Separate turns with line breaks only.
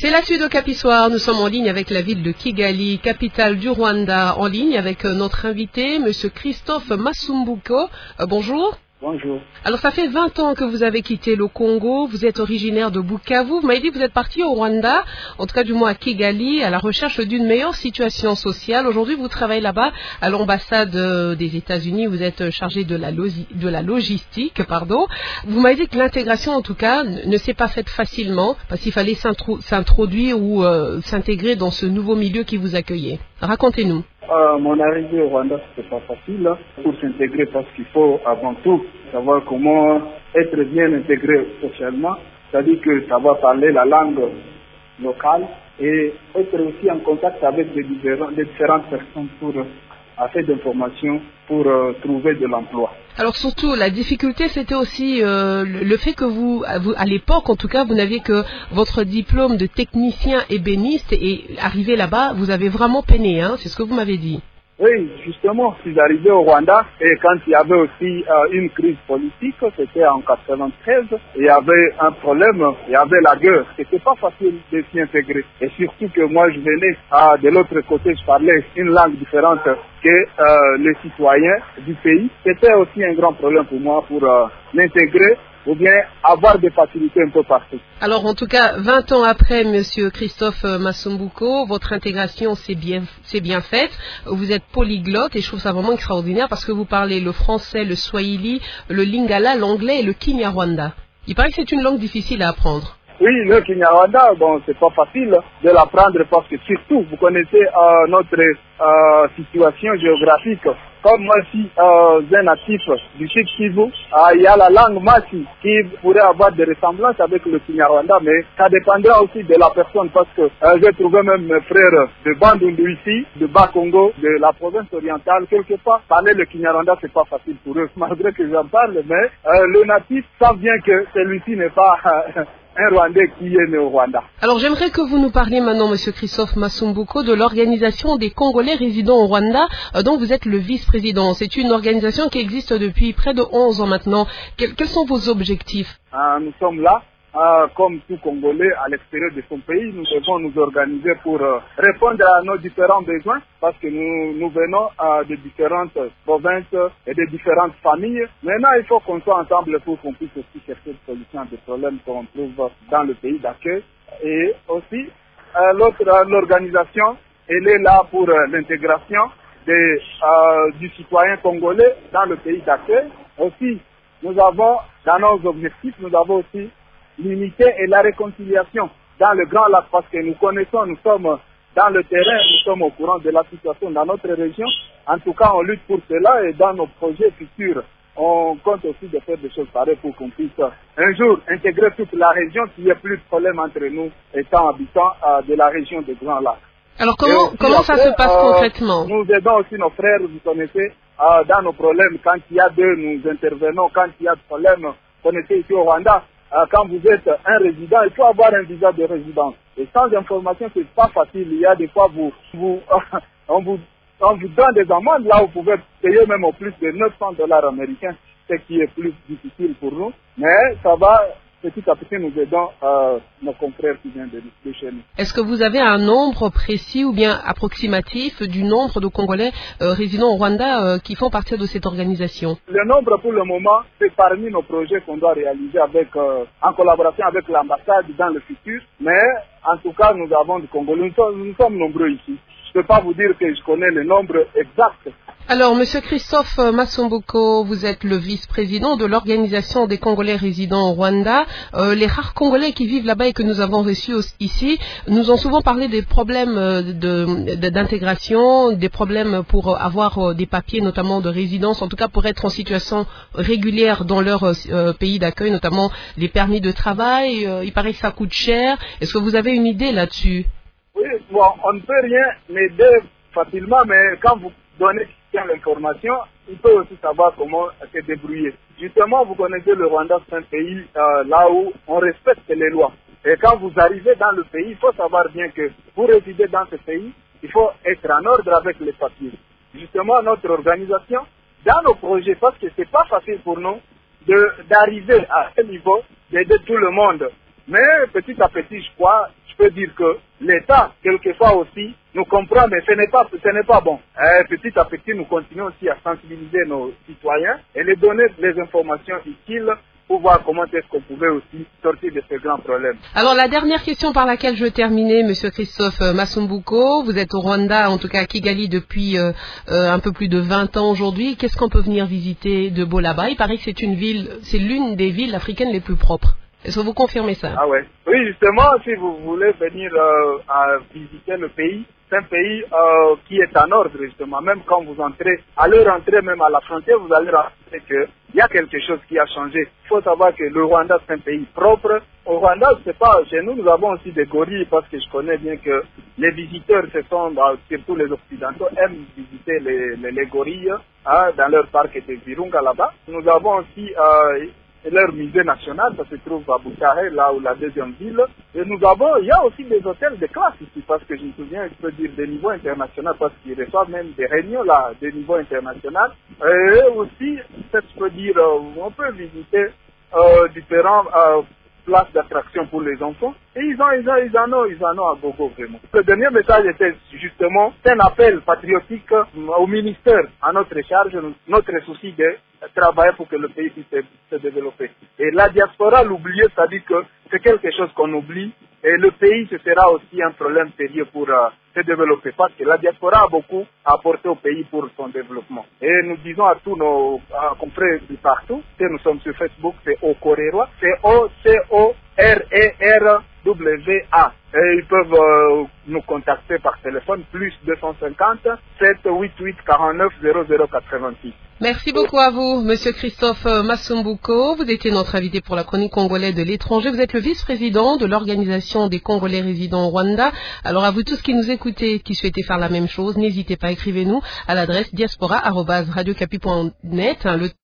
C'est la suite de Capissoir. Nous sommes en ligne avec la ville de Kigali, capitale du Rwanda, en ligne avec notre invité, Monsieur Christophe Masumbuko. Bonjour.
Bonjour.
Alors, ça fait 20 ans que vous avez quitté le Congo. Vous êtes originaire de Bukavu. Vous m'avez dit que vous êtes parti au Rwanda, en tout cas du moins à Kigali, à la recherche d'une meilleure situation sociale. Aujourd'hui, vous travaillez là-bas à l'ambassade des États-Unis. Vous êtes chargé de la logistique. Vous m'avez dit que l'intégration, en tout cas, ne s'est pas faite facilement parce qu'il fallait s'introduire ou s'intégrer dans ce nouveau milieu qui vous accueillait. Racontez-nous.
Mon arrivée au Rwanda, c'était pas facile pour s'intégrer parce qu'il faut avant tout savoir comment être bien intégré socialement, c'est-à-dire que savoir parler la langue locale et être aussi en contact avec des différentes personnes pour assez d'informations pour trouver de l'emploi.
Alors surtout, la difficulté, c'était aussi le fait que vous, à l'époque, en tout cas, vous n'aviez que votre diplôme de technicien ébéniste et arrivé là-bas, vous avez vraiment peiné, hein, c'est ce que vous m'avez dit.
Oui, justement, je suis arrivé au Rwanda et quand il y avait aussi une crise politique, c'était en 93, il y avait un problème, il y avait la guerre. C'était pas facile de s'y intégrer. Et surtout que moi, je venais de l'autre côté, je parlais une langue différente que les citoyens du pays. C'était aussi un grand problème pour moi pour m'intégrer ou bien avoir des facilités un peu partout.
Alors en tout cas, 20 ans après, Monsieur Christophe Masumbuko, votre intégration s'est bien faite. Vous êtes polyglotte et je trouve ça vraiment extraordinaire parce que vous parlez le français, le swahili, le lingala, l'anglais et le kinyarwanda. Il paraît que c'est une langue difficile à apprendre.
Oui, le Kinyarwanda, bon, c'est pas facile de l'apprendre parce que surtout, vous connaissez notre situation géographique. Comme moi, je suis un natif du Sud Kivu, il y a la langue Mati qui pourrait avoir des ressemblances avec le Kinyarwanda, mais ça dépendra aussi de la personne parce que j'ai trouvé même mes frères de Bandundu ici, de Bas-Congo, de la province orientale, quelque part, parler le Kinyarwanda, c'est pas facile pour eux, malgré que j'en parle, mais le natif sent bien que celui-ci n'est pas un Rwandais qui est né au Rwanda.
Alors j'aimerais que vous nous parliez maintenant, Monsieur Christophe Masumbuko, de l'organisation des Congolais résidant au Rwanda, dont vous êtes le vice-président. C'est une organisation qui existe depuis près de 11 ans maintenant. Quels sont vos objectifs?
Nous sommes là. Comme tout Congolais à l'extérieur de son pays, nous devons nous organiser pour répondre à nos différents besoins parce que nous venons de différentes provinces et de différentes familles. Maintenant, il faut qu'on soit ensemble pour qu'on puisse aussi chercher des solutions à des problèmes qu'on trouve dans le pays d'accueil. Et aussi, l'organisation, elle est là pour l'intégration du citoyen congolais dans le pays d'accueil. Aussi, nous avons, dans nos objectifs, nous avons aussi l'unité et la réconciliation dans le Grand Lac parce que nous connaissons, nous sommes dans le terrain, nous sommes au courant de la situation dans notre région. En tout cas, on lutte pour cela et dans nos projets futurs, on compte aussi de faire des choses pareilles pour qu'on puisse un jour intégrer toute la région, qu'il n'y ait plus de problème entre nous étant habitants de la région du Grand Lac.
Alors comment ça se passe concrètement?
Nous aidons aussi nos frères, vous connaissez, dans nos problèmes. Quand il y a nous intervenons. Quand il y a des problèmes, vous connaissez ici au Rwanda, quand vous êtes un résident, il faut avoir un visa de résidence. Et sans information, c'est pas facile. Il y a des fois, on vous donne des amendes, là vous pouvez payer même au plus de $900 américains, ce qui est plus difficile pour nous. Mais ça va, petit à petit, nous aidons nos confrères qui viennent de chez nous.
Est-ce que vous avez un nombre précis ou bien approximatif du nombre de Congolais résidant au Rwanda qui font partie de cette organisation?
Le nombre pour le moment, c'est parmi nos projets qu'on doit réaliser en collaboration avec l'ambassade dans le futur. Mais en tout cas, nous avons du Congolais. Nous sommes nombreux ici. Je ne peux pas vous dire que je connais le nombre exact.
Alors, Monsieur Christophe Masumbuko, vous êtes le vice-président de l'organisation des Congolais résidant au Rwanda. Les rares Congolais qui vivent là-bas et que nous avons reçus ici nous ont souvent parlé des problèmes d'intégration, des problèmes pour avoir des papiers, notamment de résidence, en tout cas pour être en situation régulière dans leur pays d'accueil, notamment les permis de travail. Il paraît que ça coûte cher. Est-ce que vous avez une idée là-dessus?
Oui, bon, on ne peut rien m'aider facilement, mais quand vous donnez l'information, il peut aussi savoir comment se débrouiller. Justement, vous connaissez le Rwanda, c'est un pays là où on respecte les lois. Et quand vous arrivez dans le pays, il faut savoir bien que pour résider dans ce pays, il faut être en ordre avec les papiers. Justement, notre organisation, dans nos projets, parce que c'est pas facile pour nous d'arriver à ce niveau, d'aider tout le monde Mais petit à petit, je peux dire que l'État, quelquefois aussi, nous comprend, mais ce n'est pas bon. Petit à petit, nous continuons aussi à sensibiliser nos citoyens et les donner les informations utiles pour voir comment est-ce qu'on pouvait aussi sortir de ce grand problème.
Alors la dernière question par laquelle je terminais, Monsieur Christophe Masumbuko, vous êtes au Rwanda, en tout cas à Kigali depuis un peu plus de 20 ans aujourd'hui. Qu'est-ce qu'on peut venir visiter de beau là-bas? Il paraît que c'est l'une des villes africaines les plus propres. Est-ce que vous confirmez ça?
Ah ouais. Oui, justement, si vous voulez venir à visiter le pays, c'est un pays qui est en ordre, justement. Même quand vous entrez, à leur entrée, même à la frontière, vous allez rencontrer qu'il y a quelque chose qui a changé. Il faut savoir que le Rwanda, c'est un pays propre. Au Rwanda, c'est pas, chez nous avons aussi des gorilles, parce que je connais bien que les visiteurs, surtout les Occidentaux, aiment visiter les gorilles dans leur parc de Virunga là-bas. Nous avons aussi leur musée national, ça se trouve à Boukaré, là où la deuxième ville. Et il y a aussi des hôtels de classe ici, parce que je me souviens, je peux dire, des niveaux internationaux, parce qu'ils reçoivent même des réunions là, des niveaux internationaux. Et aussi, je peux dire, on peut visiter différents places d'attraction pour les enfants. Et ils en ont à gogo, vraiment. Le dernier message était justement un appel patriotique au ministère, à notre charge, notre souci de travailler pour que le pays puisse se développer. Et la diaspora, l'oublier, ça dit que c'est quelque chose qu'on oublie. Et le pays, ce sera aussi un problème sérieux pour se développer. Parce que la diaspora a beaucoup apporté au pays pour son développement. Et nous disons à tous nos confrères de partout, que nous sommes sur Facebook, c'est Okoreroa, c'est O-C-O-R-E-R-W-A. Et ils peuvent nous contacter par téléphone, plus 250 788 49 0086.
Merci beaucoup à vous, Monsieur Christophe Masumbuko. Vous étiez notre invité pour la chronique congolaise de l'étranger. Vous êtes le vice-président de l'organisation des Congolais résidant au Rwanda. Alors à vous tous qui nous écoutez, qui souhaitez faire la même chose, n'hésitez pas, écrivez-nous à l'adresse diaspora@radiocapi.net.